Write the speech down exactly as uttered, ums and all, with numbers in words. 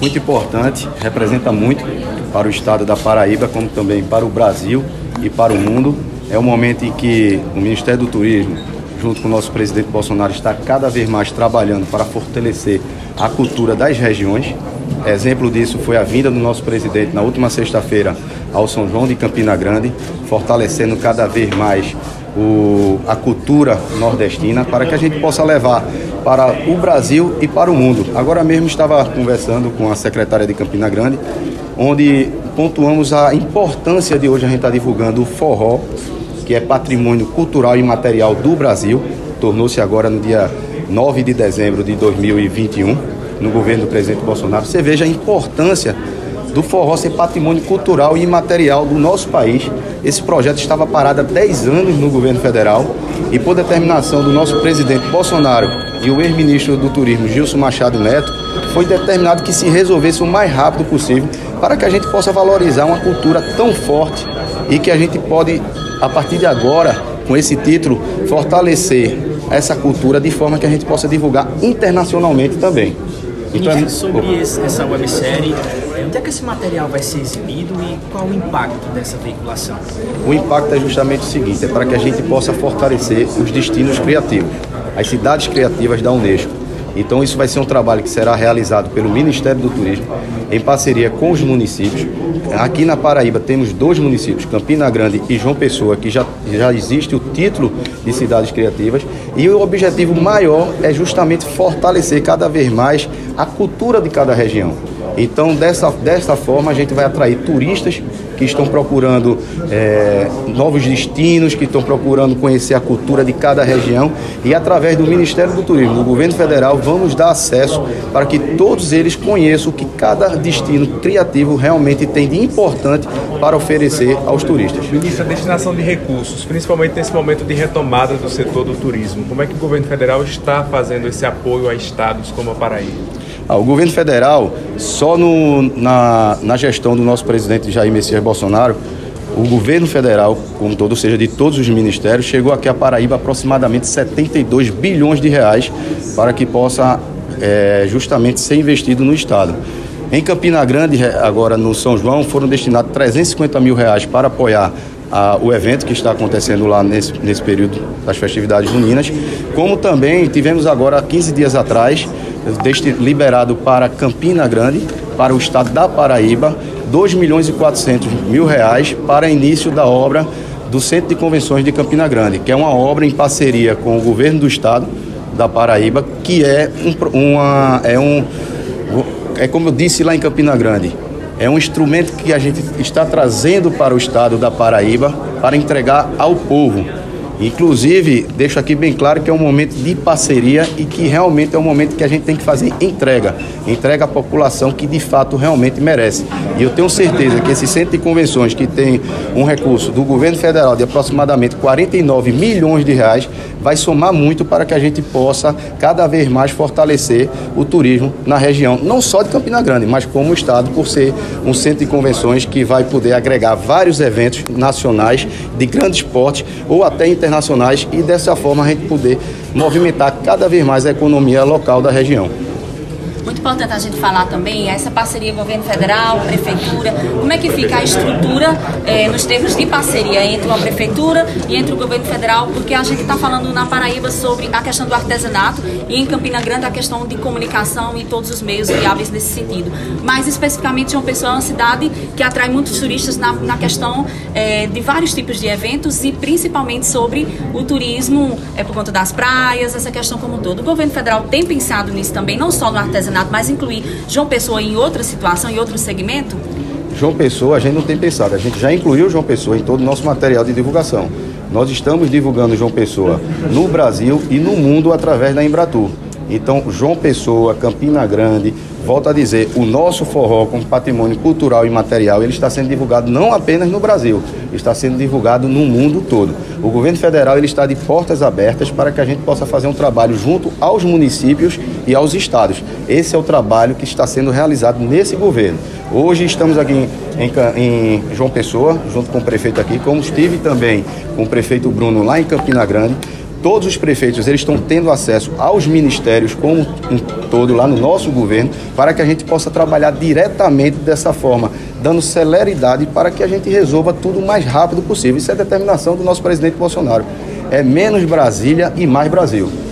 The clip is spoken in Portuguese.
muito importante, representa muito para o estado da Paraíba, como também para o Brasil e para o mundo. É um momento em que o Ministério do Turismo, junto com o nosso presidente Bolsonaro, está cada vez mais trabalhando para fortalecer a cultura das regiões. Exemplo disso foi a vinda do nosso presidente na última sexta-feira ao São João de Campina Grande, fortalecendo cada vez mais o, a cultura nordestina para que a gente possa levar para o Brasil e para o mundo. Agora mesmo estava conversando com a secretária de Campina Grande, onde pontuamos a importância de hoje a gente estar divulgando o forró, que é patrimônio cultural e imaterial do Brasil. Tornou-se agora no dia nove de dezembro de dois mil e vinte e um, no governo do presidente Bolsonaro. Você veja a importância do forró ser patrimônio cultural e imaterial do nosso país. Esse projeto estava parado há dez anos no governo federal e, por determinação do nosso presidente Bolsonaro e o ex-ministro do Turismo, Gilson Machado Neto, foi determinado que se resolvesse o mais rápido possível para que a gente possa valorizar uma cultura tão forte e que a gente pode, a partir de agora, com esse título, fortalecer essa cultura de forma que a gente possa divulgar internacionalmente também. Então, é... Sobre esse, essa websérie, onde é que esse material vai ser exibido e qual o impacto dessa veiculação? O impacto é justamente o seguinte, é para que a gente possa fortalecer os destinos criativos, as cidades criativas da Unesco. Então isso vai ser um trabalho que será realizado pelo Ministério do Turismo, em parceria com os municípios. Aqui na Paraíba temos dois municípios, Campina Grande e João Pessoa, que já, já existe o título de cidades criativas. E o objetivo maior é justamente fortalecer cada vez mais a cultura de cada região. Então, dessa, dessa forma, a gente vai atrair turistas que estão procurando é, novos destinos, que estão procurando conhecer a cultura de cada região, e através do Ministério do Turismo, do Governo Federal, vamos dar acesso para que todos eles conheçam o que cada destino criativo realmente tem de importante para oferecer aos turistas. Ministro, a destinação de recursos, principalmente nesse momento de retomada do setor do turismo, como é que o Governo Federal está fazendo esse apoio a estados como a Paraíba? Ah, o governo federal, só no, na, na gestão do nosso presidente Jair Messias Bolsonaro, o governo federal, como todo, ou seja, de todos os ministérios, chegou aqui a Paraíba aproximadamente setenta e dois bilhões de reais para que possa é, justamente ser investido no estado. Em Campina Grande, agora no São João, foram destinados trezentos e cinquenta mil reais para apoiar a, o evento que está acontecendo lá nesse, nesse período das festividades juninas, como também tivemos agora, quinze dias atrás, Deste, liberado para Campina Grande, para o estado da Paraíba, dois milhões e quatrocentos mil reais para início da obra do Centro de Convenções de Campina Grande, que é uma obra em parceria com o governo do estado da Paraíba, que é um, uma, é um, é como eu disse lá em Campina Grande, é um instrumento que a gente está trazendo para o estado da Paraíba para entregar ao povo. Inclusive, deixo aqui bem claro que é um momento de parceria e que realmente é um momento que a gente tem que fazer entrega, entrega à população que de fato realmente merece. E eu tenho certeza que esse centro de convenções, que tem um recurso do governo federal de aproximadamente quarenta e nove milhões de reais, vai somar muito para que a gente possa cada vez mais fortalecer o turismo na região, não só de Campina Grande, mas como o estado, por ser um centro de convenções que vai poder agregar vários eventos nacionais de grande porte ou até internacionais, e dessa forma a gente poder movimentar cada vez mais a economia local da região. Muito importante a gente falar também essa parceria governo federal, prefeitura, como é que fica a estrutura eh, nos termos de parceria entre uma prefeitura e entre o governo federal, porque a gente está falando na Paraíba sobre a questão do artesanato e em Campina Grande a questão de comunicação e todos os meios viáveis nesse sentido. Mas especificamente João Pessoa é uma cidade que atrai muitos turistas na, na questão eh, de vários tipos de eventos e principalmente sobre o turismo eh, por conta das praias, essa questão como um todo. O governo federal tem pensado nisso também, não só no artesanato, mas incluir João Pessoa em outra situação, em outro segmento? João Pessoa, a gente não tem pensado, a gente já incluiu João Pessoa em todo o nosso material de divulgação. Nós estamos divulgando João Pessoa no Brasil e no mundo através da Embratur. Então, João Pessoa, Campina Grande, volto a dizer, o nosso forró como patrimônio cultural e material, ele está sendo divulgado não apenas no Brasil, está sendo divulgado no mundo todo. O governo federal ele está de portas abertas para que a gente possa fazer um trabalho junto aos municípios e aos estados. Esse é o trabalho que está sendo realizado nesse governo. Hoje estamos aqui em, em, em João Pessoa, junto com o prefeito aqui, como estive também com o prefeito Bruno lá em Campina Grande, todos os prefeitos eles estão tendo acesso aos ministérios como um todo lá no nosso governo, para que a gente possa trabalhar diretamente dessa forma, dando celeridade para que a gente resolva tudo o mais rápido possível. Isso é a determinação do nosso presidente Bolsonaro. É menos Brasília e mais Brasil.